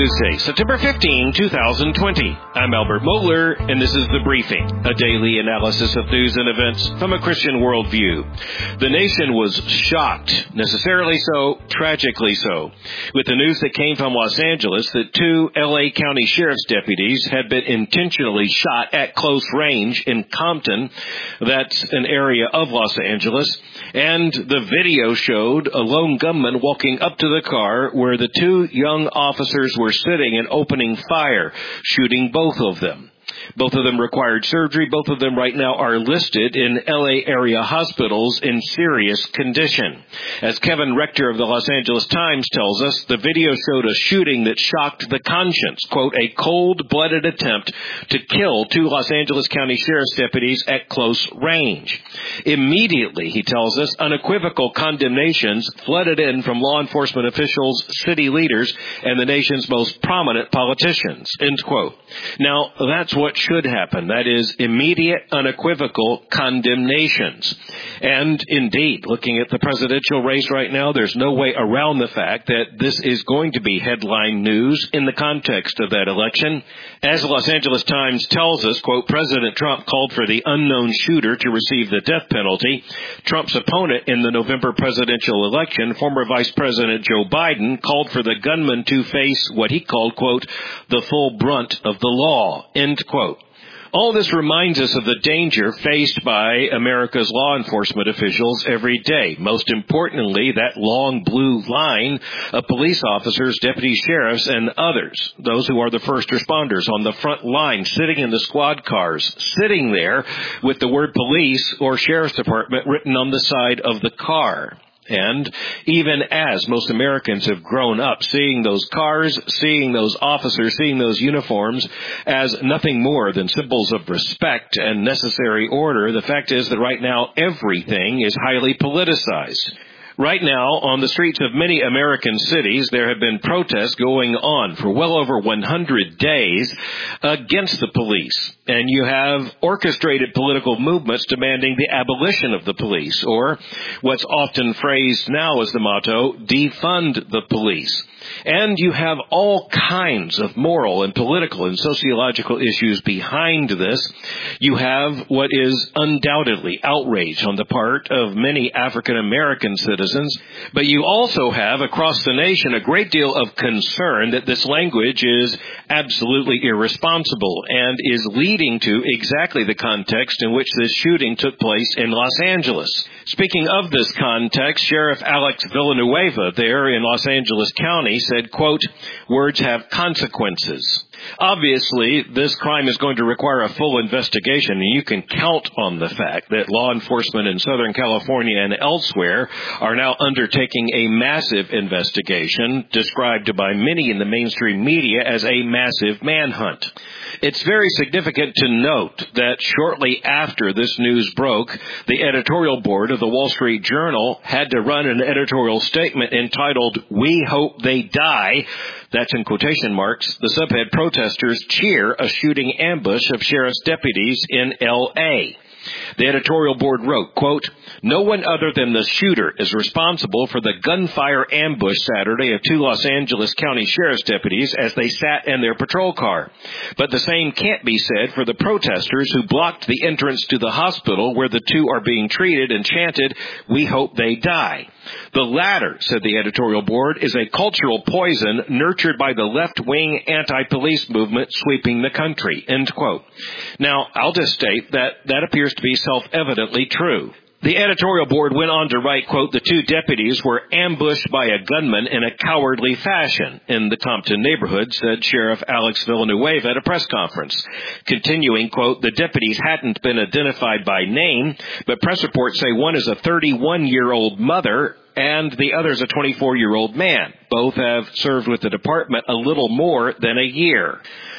Tuesday, September 15, 2020. I'm Albert Mohler, and this is The Briefing, a daily analysis of news and events from a Christian worldview. The nation was shocked, necessarily so, tragically so, with the news that came from Los Angeles that two L.A. County Sheriff's deputies had been intentionally shot at close range in Compton. That's an area of Los Angeles. And the video showed a lone gunman walking up to the car where the two young officers were sitting and opening fire, shooting both of them. Both of them required surgery. Both of them right now are listed in L.A. area hospitals in serious condition. As Kevin Rector of the Los Angeles Times tells us, the video showed a shooting that shocked the conscience, quote, a cold-blooded attempt to kill two Los Angeles County Sheriff's deputies at close range. Immediately, he tells us, unequivocal condemnations flooded in from law enforcement officials, city leaders, and the nation's most prominent politicians, end quote. Now, that's what should happen. That is immediate, unequivocal condemnations. And indeed, looking at the presidential race right now, there's no way around the fact that this is going to be headline news in the context of that election. As the Los Angeles Times tells us, quote, President Trump called for the unknown shooter to receive the death penalty. Trump's opponent in the November presidential election, former Vice President Joe Biden, called for the gunman to face what he called, quote, the full brunt of the law, end quote. All this reminds us of the danger faced by America's law enforcement officials every day. Most importantly, that long blue line of police officers, deputy sheriffs, and others, those who are the first responders on the front line, sitting in the squad cars, sitting there with the word police or sheriff's department written on the side of the car. And even as most Americans have grown up seeing those cars, seeing those officers, seeing those uniforms as nothing more than symbols of respect and necessary order, the fact is that right now everything is highly politicized. Right now, on the streets of many American cities, there have been protests going on for well over 100 days against the police. And you have orchestrated political movements demanding the abolition of the police, or what's often phrased now as the motto, defund the police. And you have all kinds of moral and political and sociological issues behind this. You have what is undoubtedly outrage on the part of many African American citizens, but you also have across the nation a great deal of concern that this language is absolutely irresponsible and is leading to exactly the context in which this shooting took place in Los Angeles. Speaking of this context, Sheriff Alex Villanueva there in Los Angeles County said, quote, words have consequences. Obviously, this crime is going to require a full investigation, and you can count on the fact that law enforcement in Southern California and elsewhere are now undertaking a massive investigation, described by many in the mainstream media as a massive manhunt. It's very significant to note that shortly after this news broke, the editorial board of the Wall Street Journal had to run an editorial statement entitled, "We Hope They Die." That's in quotation marks. The subhead, protesters cheer a shooting ambush of sheriff's deputies in L.A. The editorial board wrote, quote, no one other than the shooter is responsible for the gunfire ambush Saturday of two Los Angeles County Sheriff's deputies as they sat in their patrol car. But the same can't be said for the protesters who blocked the entrance to the hospital where the two are being treated and chanted, "We hope they die." The latter, said the editorial board, is a cultural poison nurtured by the left-wing anti-police movement sweeping the country, end quote. Now, I'll just state that appears to be self-evidently true. The editorial board went on to write, quote, the two deputies were ambushed by a gunman in a cowardly fashion in the Compton neighborhood, said Sheriff Alex Villanueva at a press conference. Continuing, quote, the deputies hadn't been identified by name, but press reports say one is a 31-year-old mother and the other is a 24-year-old man. Both have served with the department a little more than a year.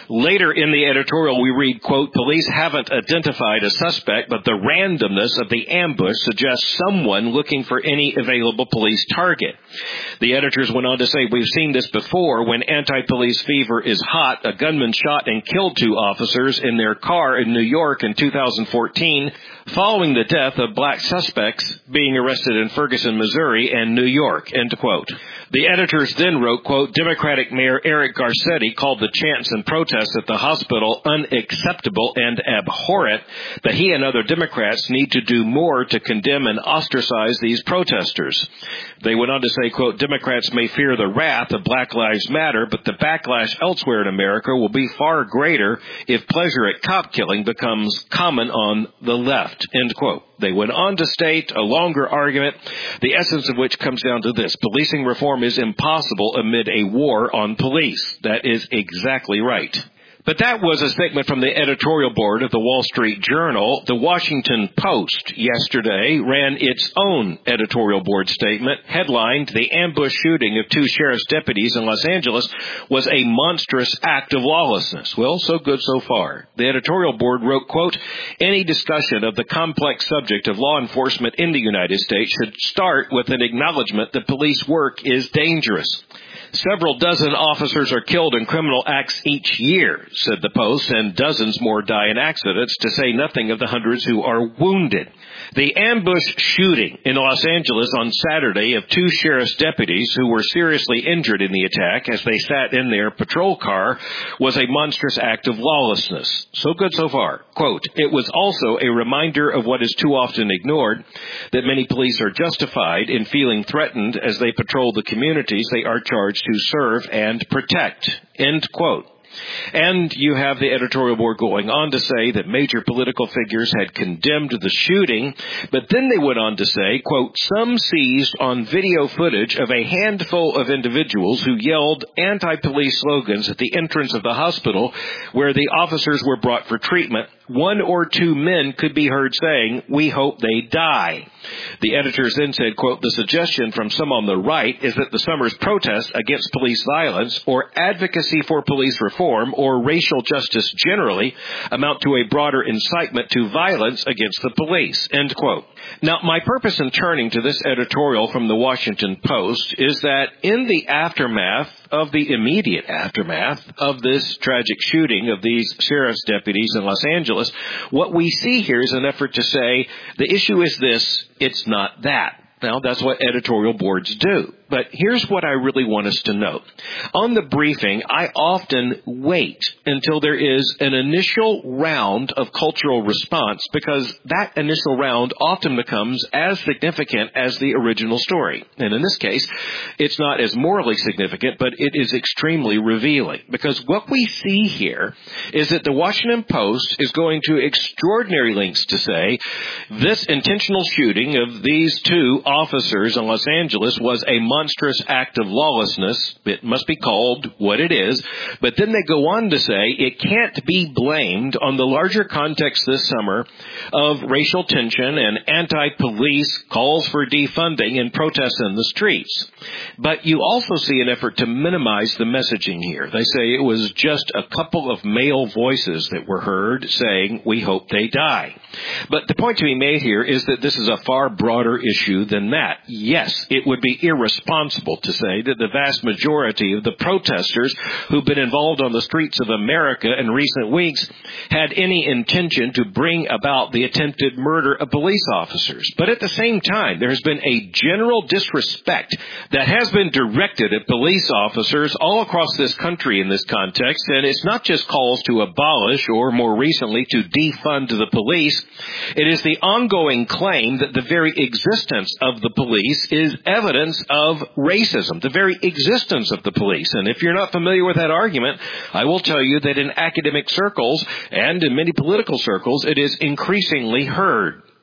Later in the editorial, we read, quote, police haven't identified a suspect, but the randomness of the ambush suggests someone looking for any available police target. The editors went on to say, we've seen this before. When anti-police fever is hot, a gunman shot and killed 2 officers in their car in New York in 2014, following the death of black suspects being arrested in Ferguson, Missouri, and New York, end quote. The editors then wrote, quote, Democratic Mayor Eric Garcetti called the chants and protests at the hospital unacceptable and abhorrent, that he and other Democrats need to do more to condemn and ostracize these protesters. They went on to say, quote, Democrats may fear the wrath of Black Lives Matter, but the backlash elsewhere in America will be far greater if pleasure at cop killing becomes common on the left, end quote. They went on to state a longer argument, the essence of which comes down to this. Policing reform is impossible amid a war on police. That is exactly right. But that was a statement from the editorial board of the Wall Street Journal. The Washington Post yesterday ran its own editorial board statement, headlined, The ambush shooting of 2 sheriff's deputies in Los Angeles was a monstrous act of lawlessness. Well, so good so far. The editorial board wrote, quote, any discussion of the complex subject of law enforcement in the United States should start with an acknowledgement that police work is dangerous. Several dozen officers are killed in criminal acts each year, said the Post, and dozens more die in accidents, to say nothing of the hundreds who are wounded. The ambush shooting in Los Angeles on Saturday of 2 sheriff's deputies who were seriously injured in the attack as they sat in their patrol car was a monstrous act of lawlessness. So good so far. Quote, it was also a reminder of what is too often ignored, that many police are justified in feeling threatened as they patrol the communities they are charged to serve and protect. End quote. And you have the editorial board going on to say that major political figures had condemned the shooting, but then they went on to say, quote, some seized on video footage of a handful of individuals who yelled anti-police slogans at the entrance of the hospital where the officers were brought for treatment. 1 or 2 men could be heard saying, we hope they die. The editors then said, quote, the suggestion from some on the right is that the summer's protests against police violence or advocacy for police reform or racial justice generally amount to a broader incitement to violence against the police, end quote. Now, my purpose in turning to this editorial from the Washington Post is that in the immediate aftermath of this tragic shooting of these sheriff's deputies in Los Angeles, what we see here is an effort to say the issue is this, it's not that. Now, that's what editorial boards do. But here's what I really want us to note. On the briefing, I often wait until there is an initial round of cultural response because that initial round often becomes as significant as the original story. And in this case, it's not as morally significant, but it is extremely revealing. Because what we see here is that the Washington Post is going to extraordinary lengths to say this intentional shooting of these 2 officers in Los Angeles was a monstrous act of lawlessness. It must be called what it is. But then they go on to say it can't be blamed on the larger context this summer of racial tension and anti-police calls for defunding and protests in the streets. But you also see an effort to minimize the messaging here. They say it was just a couple of male voices that were heard saying, we hope they die. But the point to be made here is that this is a far broader issue than that. Yes, it would be irresponsible to say that the vast majority of the protesters who've been involved on the streets of America in recent weeks had any intention to bring about the attempted murder of police officers. But at the same time, there has been a general disrespect that has been directed at police officers all across this country in this context. And it's not just calls to abolish or more recently to defund the police. It is the ongoing claim that the very existence of the police is evidence of racism, the very existence of the police. And if you're not familiar with that argument, I will tell you that in academic circles and in many political circles, it is increasingly heard.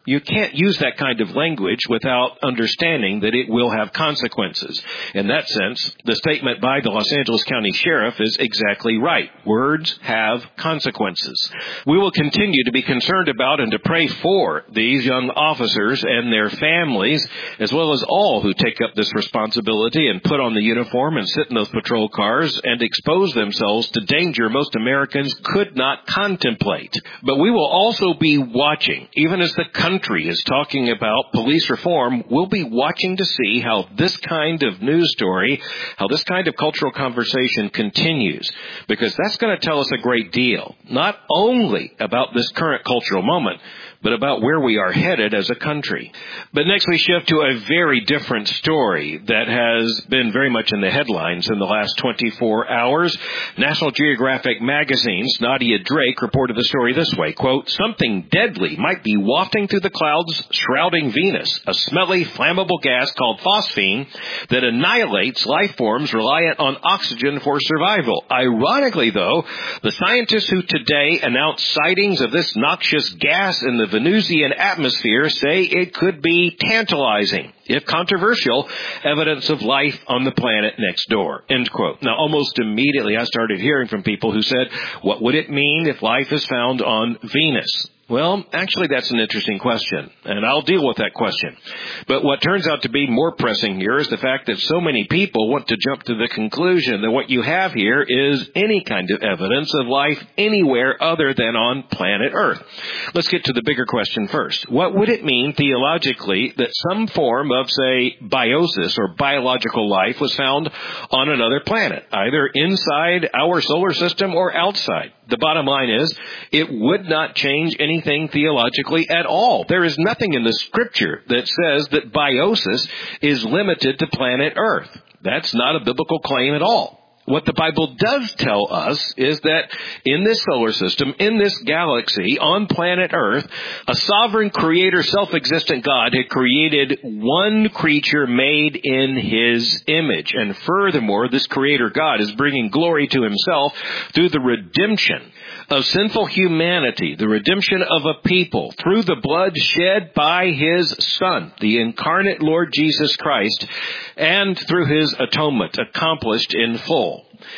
You can't use that kind of language without understanding that it will have consequences. In that sense, the statement by the Los Angeles County Sheriff is exactly right. Words have consequences. We will continue to be concerned about and to pray for these young officers and their families, as well as all who take up this responsibility and put on the uniform and sit in those patrol cars and expose themselves to danger most Americans could not contemplate. But we will also be watching, even as the country is talking about police reform, we'll be watching to see how this kind of news story, how this kind of cultural conversation continues, because that's going to tell us a great deal, not only about this current cultural moment, but about where we are headed as a country. But next we shift to a very different story that has been very much in the headlines in the last 24 hours. National Geographic Magazine's Nadia Drake reported the story this way, quote, "Something deadly might be wafting through the clouds shrouding Venus, a smelly, flammable gas called phosphine that annihilates life forms reliant on oxygen for survival." Ironically, though, the scientists who today announced sightings of this noxious gas in the Venusian atmosphere say it could be tantalizing, if controversial, evidence of life on the planet next door, end quote. Now, almost immediately I started hearing from people who said, what would it mean if life is found on Venus? Well, actually, that's an interesting question, and I'll deal with that question. But what turns out to be more pressing here is the fact that so many people want to jump to the conclusion that what you have here is any kind of evidence of life anywhere other than on planet Earth. Let's get to the bigger question first. What would it mean theologically that some form of, say, biosis or biological life was found on another planet, either inside our solar system or outside? The bottom line is, it would not change anything theologically at all. There is nothing in the Scripture that says that biosis is limited to planet Earth. That's not a biblical claim at all. What the Bible does tell us is that in this solar system, in this galaxy, on planet Earth, a sovereign creator, self-existent God had created one creature made in His image. And furthermore, this creator God is bringing glory to Himself through the redemption of sinful humanity, the redemption of a people through the blood shed by His Son, the incarnate Lord Jesus Christ, and through His atonement accomplished in full.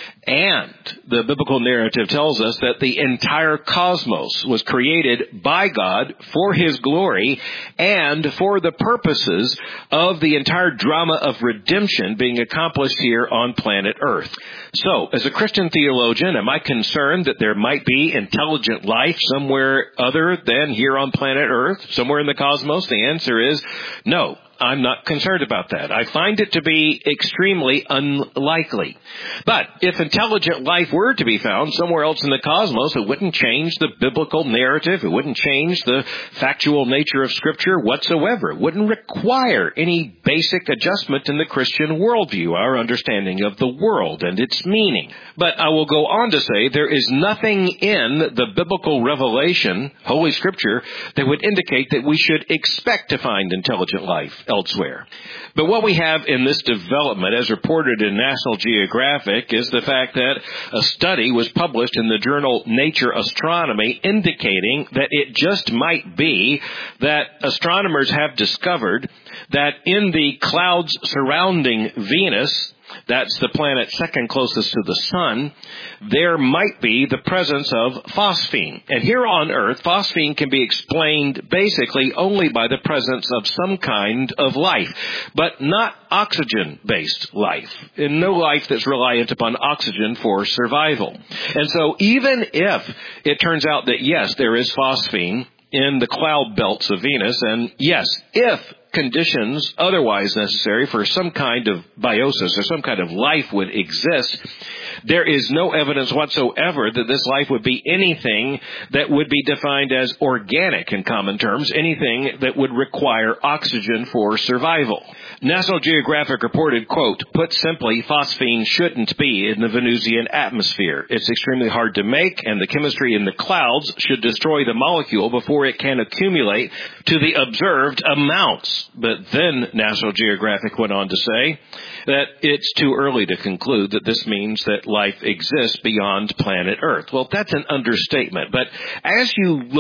And the biblical narrative tells us that the entire cosmos was created by God for His glory and for the purposes of the entire drama of redemption being accomplished here on planet Earth. So, as a Christian theologian, am I concerned that there might be intelligent life somewhere other than here on planet Earth, somewhere in the cosmos? The answer is no. I'm not concerned about that. I find it to be extremely unlikely. But if intelligent life were to be found somewhere else in the cosmos, it wouldn't change the biblical narrative. It wouldn't change the factual nature of Scripture whatsoever. It wouldn't require any basic adjustment in the Christian worldview, our understanding of the world and its meaning. But I will go on to say there is nothing in the biblical revelation, Holy Scripture, that would indicate that we should expect to find intelligent life elsewhere. But what we have in this development, as reported in National Geographic, is the fact that a study was published in the journal Nature Astronomy indicating that it just might be that astronomers have discovered that in the clouds surrounding Venus, that's the planet second closest to the sun, there might be the presence of phosphine. And here on Earth, phosphine can be explained basically only by the presence of some kind of life, but not oxygen-based life, and no life that's reliant upon oxygen for survival. And so even if it turns out that, yes, there is phosphine in the cloud belts of Venus, and yes, if conditions otherwise necessary for some kind of biosis or some kind of life would exist, there is no evidence whatsoever that this life would be anything that would be defined as organic in common terms, anything that would require oxygen for survival. National Geographic reported, quote, "Put simply, phosphine shouldn't be in the Venusian atmosphere. It's extremely hard to make, and the chemistry in the clouds should destroy the molecule before it can accumulate to the observed amounts." But then National Geographic went on to say that it's too early to conclude that this means that life exists beyond planet Earth. Well, that's an understatement. But as you look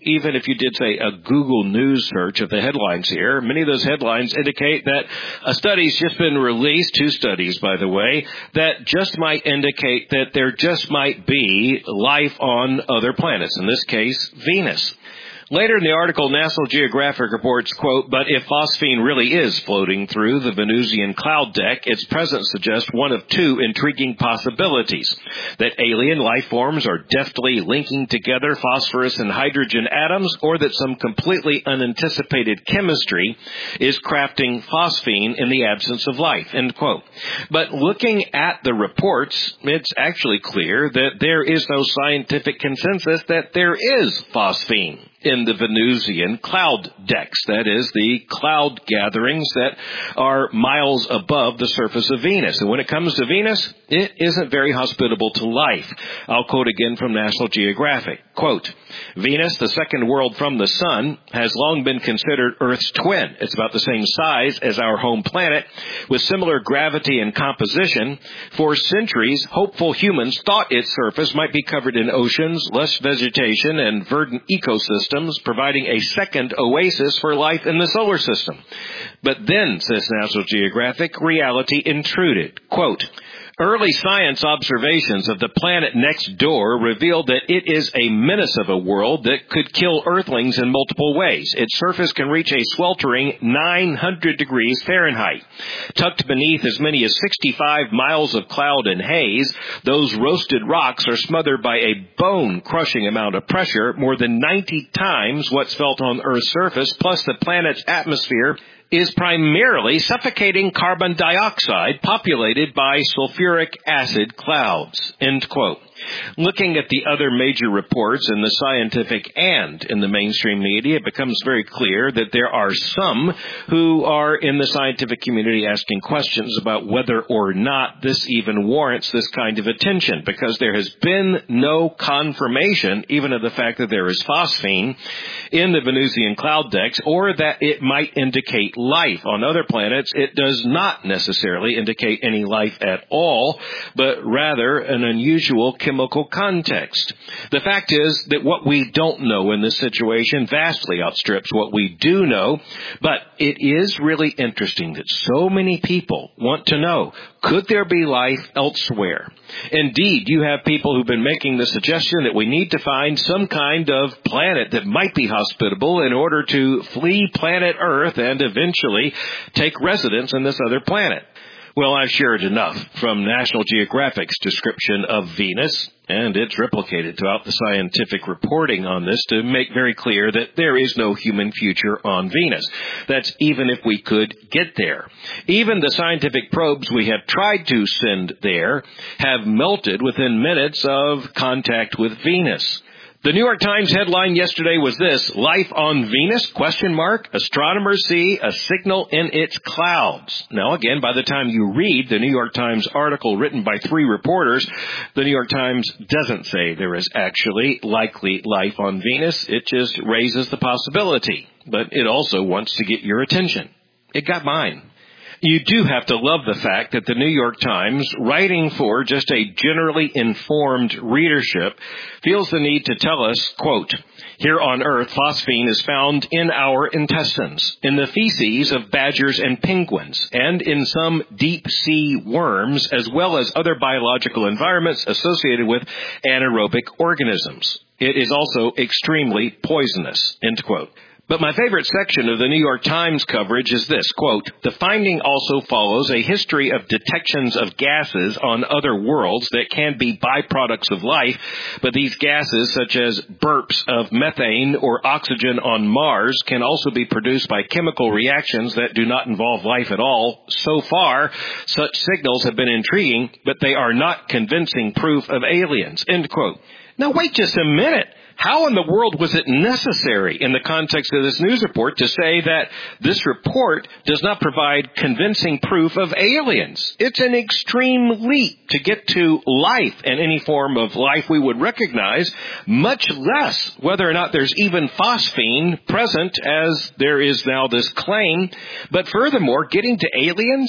even if you did, say, a Google News search of the headlines here, many of those headlines indicate that a study's just been released, 2 studies, by the way, that just might indicate that there just might be life on other planets, in this case, Venus. Later in the article, National Geographic reports, quote, but if phosphine really is floating through the Venusian cloud deck, its presence suggests one of 2 intriguing possibilities. That alien life forms are deftly linking together phosphorus and hydrogen atoms, or that some completely unanticipated chemistry is crafting phosphine in the absence of life, end quote. But looking at the reports, it's actually clear that there is no scientific consensus that there is phosphine in the Venusian cloud decks, that is, the cloud gatherings that are miles above the surface of Venus. And when it comes to Venus, it isn't very hospitable to life. I'll quote again from National Geographic. Quote, Venus, the second world from the sun, has long been considered Earth's twin. It's about the same size as our home planet, with similar gravity and composition. For centuries, hopeful humans thought its surface might be covered in oceans, lush vegetation, and verdant ecosystems, providing a second oasis for life in the solar system. But then, says National Geographic, reality intruded. Quote, early science observations of the planet next door revealed that it is a menace of a world that could kill Earthlings in multiple ways. Its surface can reach a sweltering 900 degrees Fahrenheit. Tucked beneath as many as 65 miles of cloud and haze, those roasted rocks are smothered by a bone-crushing amount of pressure, more than 90 times what's felt on Earth's surface, plus the planet's atmosphere is primarily suffocating carbon dioxide populated by sulfuric acid clouds, end quote. Looking at the other major reports in the scientific and in the mainstream media, it becomes very clear that there are some who are in the scientific community asking questions about whether or not this even warrants this kind of attention, because there has been no confirmation even of the fact that there is phosphine in the Venusian cloud decks, or that it might indicate life on other planets. It does not necessarily indicate any life at all, but rather an unusual chemical context. The fact is that what we don't know in this situation vastly outstrips what we do know, but it is really interesting that so many people want to know, could there be life elsewhere? Indeed, you have people who've been making the suggestion that we need to find some kind of planet that might be hospitable in order to flee planet Earth and eventually take residence in this other planet. Well, I've shared enough from National Geographic's description of Venus, and it's replicated throughout the scientific reporting on this to make very clear that there is no human future on Venus. That's even if we could get there. Even the scientific probes we have tried to send there have melted within minutes of contact with Venus. The New York Times headline yesterday was this: Life on Venus? ? Astronomers see a signal in its clouds. Now, again, by the time you read the New York Times article written by 3 reporters, the New York Times doesn't say there is actually likely life on Venus. It just raises the possibility. But it also wants to get your attention. It got mine. You do have to love the fact that the New York Times, writing for just a generally informed readership, feels the need to tell us, quote, here on Earth, phosphine is found in our intestines, in the feces of badgers and penguins, and in some deep-sea worms, as well as other biological environments associated with anaerobic organisms. It is also extremely poisonous, end quote. But my favorite section of the New York Times coverage is this, quote, the finding also follows a history of detections of gases on other worlds that can be byproducts of life, but these gases, such as burps of methane or oxygen on Mars, can also be produced by chemical reactions that do not involve life at all. So far, such signals have been intriguing, but they are not convincing proof of aliens, end quote. Now, wait just a minute. How in the world was it necessary in the context of this news report to say that this report does not provide convincing proof of aliens? It's an extreme leap to get to life and any form of life we would recognize, much less whether or not there's even phosphine present, as there is now this claim. But furthermore, getting to aliens?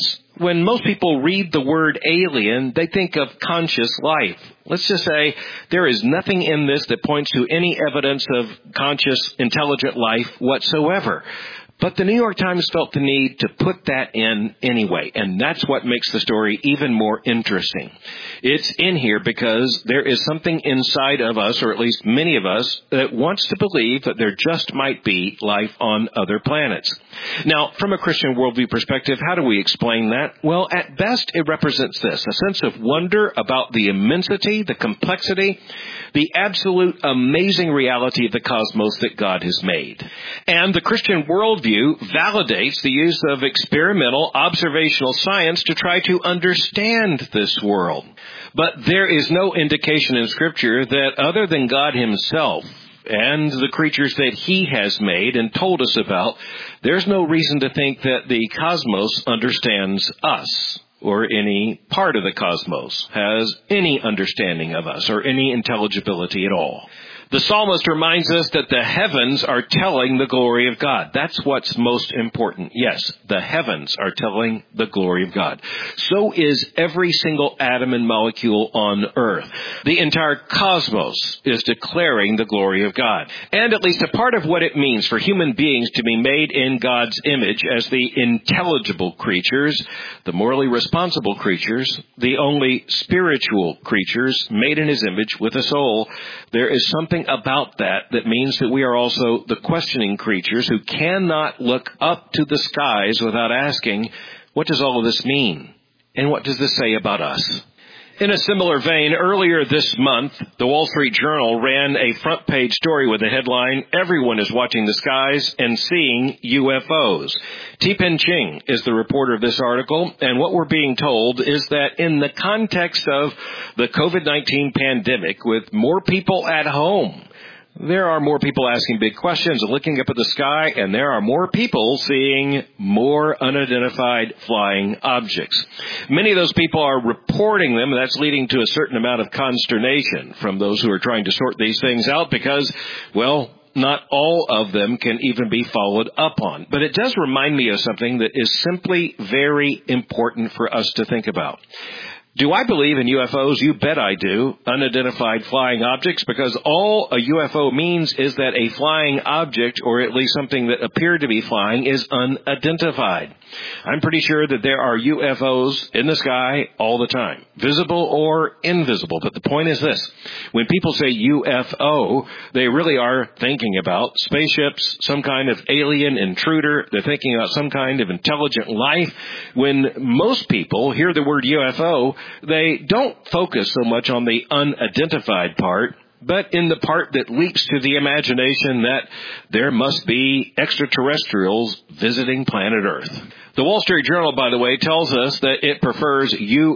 when most people read the word alien, they think of conscious life. Let's just say there is nothing in this that points to any evidence of conscious, intelligent life whatsoever. But the New York Times felt the need to put that in anyway, and that's what makes the story even more interesting. It's in here because there is something inside of us, or at least many of us, that wants to believe that there just might be life on other planets. Now, from a Christian worldview perspective, how do we explain that? Well, at best, it represents this, a sense of wonder about the immensity, the complexity, the absolute amazing reality of the cosmos that God has made. And the Christian worldview validates the use of experimental observational science to try to understand this world. But there is no indication in Scripture that other than God himself and the creatures that he has made and told us about, there's no reason to think that the cosmos understands us, or any part of the cosmos has any understanding of us or any intelligibility at all. The psalmist reminds us that the heavens are telling the glory of God. That's what's most important. Yes, the heavens are telling the glory of God. So is every single atom and molecule on earth. The entire cosmos is declaring the glory of God. And at least a part of what it means for human beings to be made in God's image as the intelligible creatures, the morally responsible creatures, the only spiritual creatures made in his image with a soul, there is something about that means that we are also the questioning creatures who cannot look up to the skies without asking, what does all of this mean? And what does this say about us? In a similar vein, earlier this month, the Wall Street Journal ran a front-page story with the headline, "Everyone is watching the skies and seeing UFOs." T-Pen Ching is the reporter of this article, and what we're being told is that in the context of the COVID-19 pandemic, with more people at home, there are more people asking big questions and looking up at the sky, and there are more people seeing more unidentified flying objects. Many of those people are reporting them, and that's leading to a certain amount of consternation from those who are trying to sort these things out because, well, not all of them can even be followed up on. But it does remind me of something that is simply very important for us to think about. Do I believe in UFOs? You bet I do. Unidentified flying objects, because all a UFO means is that a flying object, or at least something that appeared to be flying, is unidentified. I'm pretty sure that there are UFOs in the sky all the time, visible or invisible. But the point is this. When people say UFO, they really are thinking about spaceships, some kind of alien intruder. They're thinking about some kind of intelligent life. When most people hear the word UFO, they don't focus so much on the unidentified part, but in the part that leaps to the imagination that there must be extraterrestrials visiting planet Earth. The Wall Street Journal, by the way, tells us that it prefers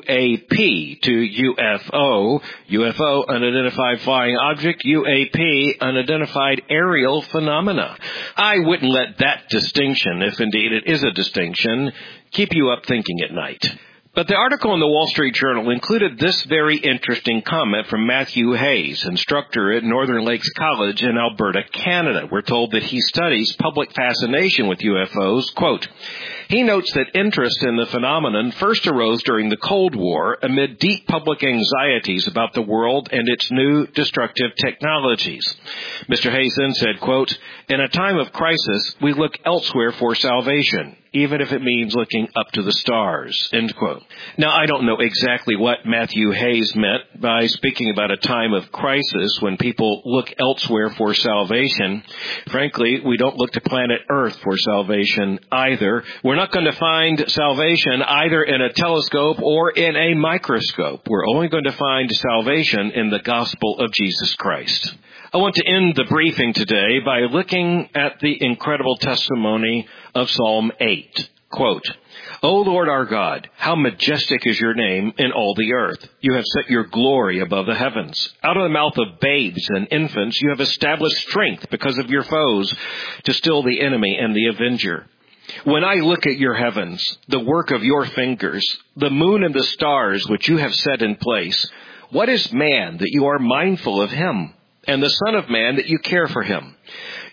UAP to UFO. UFO, unidentified flying object. UAP, unidentified aerial phenomena. I wouldn't let that distinction, if indeed it is a distinction, keep you up thinking at night. But the article in the Wall Street Journal included this very interesting comment from Matthew Hayes, instructor at Northern Lakes College in Alberta, Canada. We're told that he studies public fascination with UFOs. Quote, he notes that interest in the phenomenon first arose during the Cold War amid deep public anxieties about the world and its new destructive technologies. Mr. Hayes then said, quote, in a time of crisis, we look elsewhere for salvation, even if it means looking up to the stars, end quote. Now, I don't know exactly what Matthew Hayes meant by speaking about a time of crisis when people look elsewhere for salvation. Frankly, we don't look to planet Earth for salvation either. We're not going to find salvation either in a telescope or in a microscope. We're only going to find salvation in the gospel of Jesus Christ. I want to end the briefing today by looking at the incredible testimony of Psalm 8. Quote, O Lord our God, how majestic is your name in all the earth. You have set your glory above the heavens. Out of the mouth of babes and infants you have established strength because of your foes to still the enemy and the avenger. When I look at your heavens, the work of your fingers, the moon and the stars which you have set in place, what is man that you are mindful of him, and the Son of Man that you care for him?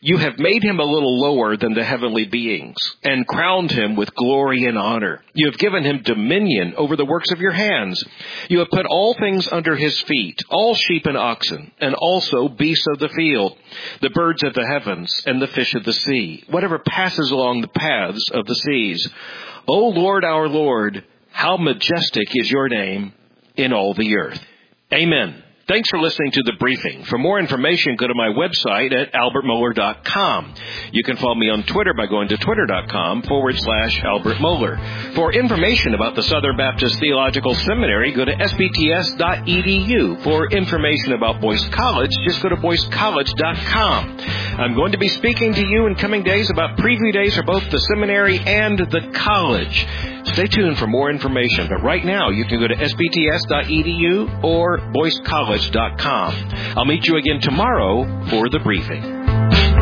You have made him a little lower than the heavenly beings and crowned him with glory and honor. You have given him dominion over the works of your hands. You have put all things under his feet, all sheep and oxen, and also beasts of the field, the birds of the heavens, and the fish of the sea, whatever passes along the paths of the seas. O Lord, our Lord, how majestic is your name in all the earth. Amen. Thanks for listening to The Briefing. For more information, go to my website at albertmohler.com. You can follow me on Twitter by going to twitter.com/Albert Mohler. For information about the Southern Baptist Theological Seminary, go to sbts.edu. For information about Boyce College, just go to boycecollege.com. I'm going to be speaking to you in coming days about preview days for both the seminary and the college. Stay tuned for more information, but right now you can go to sbts.edu or boycecollege.com. I'll meet you again tomorrow for The Briefing.